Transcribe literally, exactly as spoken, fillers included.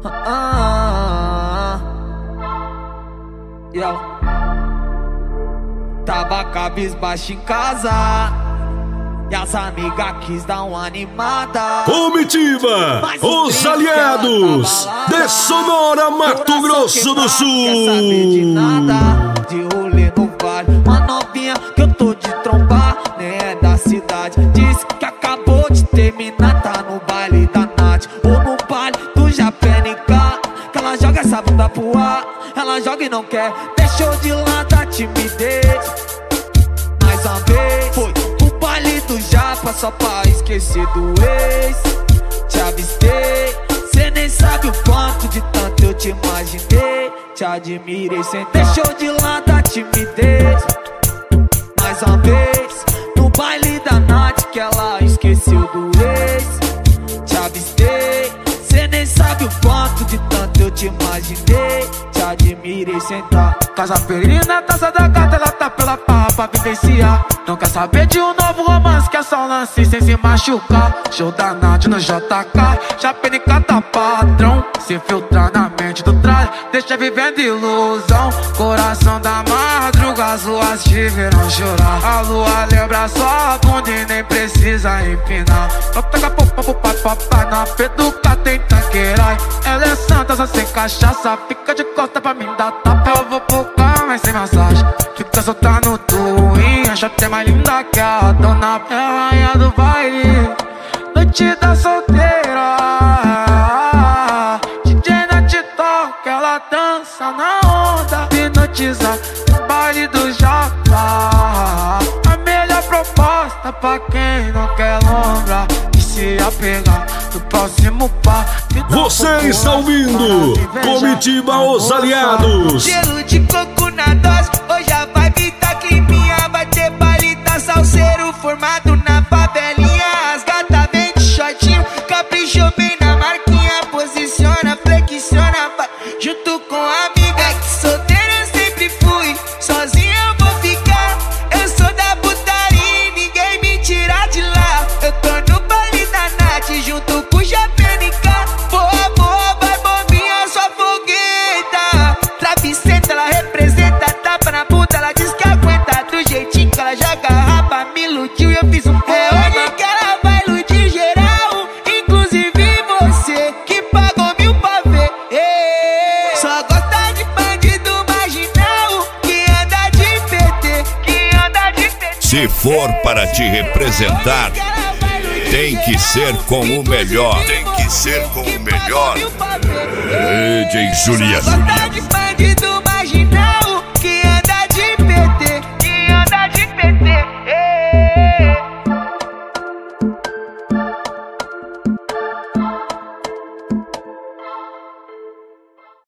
Ah, yeah. Tava cabisbaixo em casa e as amigas quis dar uma animada. Comitiva, os aliados de Sonora, Mato Grosso do Sul. Quer saber de nada, de rolê no vale. Uma novinha que eu tô de trombar, nem é da cidade. Disse que acabou de terminar, tá no baile da Nath. Ou no baile do Japénica, que ela joga essa bunda pro ar. Ela joga e não quer, deixou de lado a timidez. Mais uma vez, foi o baile do Japa, só pra esquecer do ex. Te avistei, cê nem sabe o quanto de tanto eu te imaginei. Te admirei, cê deixou de lado a timidez. Mais uma vez, no baile da Nath, que ela esqueceu do ex. Te avistei, cê nem sabe o quanto de tanto eu te imaginei. Te admirei, sentar. Casa Perina, taça da gata, ela tá pela pá pra vivenciar. Não quer saber de um novo romance, quer só um lance sem se machucar. Show da Nath no J K, Japénica tá padrão. Se filtrar na mente do tralho, deixa vivendo ilusão. Coração da madruga, as luas te verão chorar. A lua lembra sua bunda e nem precisa empinar. Toca popa pro pai, papai, na peduca tem tanquerai. Ela é santa, só sem cachaça, fica de costa pra mim dar tapa. Eu vou pro carro, mas sem massagem, fica solta no twin. Acha até mais linda que a dona, é a rainha do baile, noite da solteira. D J Nath toca, ela dança na onda, hipnotiza no baile do Japa. A melhor proposta pra quem não quer lombra e se apegar no próximo par. Você está ouvindo Comitiva, os aliados. Gelo de coco na dose, hoje a vibe tá climinha. Vai ter baile da salseiro formado na favelinha. As gata vem de shortinho, caprichou bem na marquinha. Posiciona, flexiona, vai junto com a amiga. É que solteira eu sempre fui, sozinha eu vou ficar. Eu sou da putaria e ninguém me tira de lá. Eu tô no baile da Nath junto com o Japénica. Boa, boa, vai bombinha, sua fogueta. Travessenta, ela representa, tapa na bunda, ela diz que aguenta. Do jeitinho que ela joga rapa, me iludiu e eu fiz um poema. É hoje que ela vai iludir geral, inclusive você, que pagou mil pra ver. Ei, só gosta de bandido marginal, que anda de P T, que anda de P T. Se for para te representar, tem que ser com o melhor. Tem que ser com o melhor. D J Juliano. Só gosta de bandido marginal.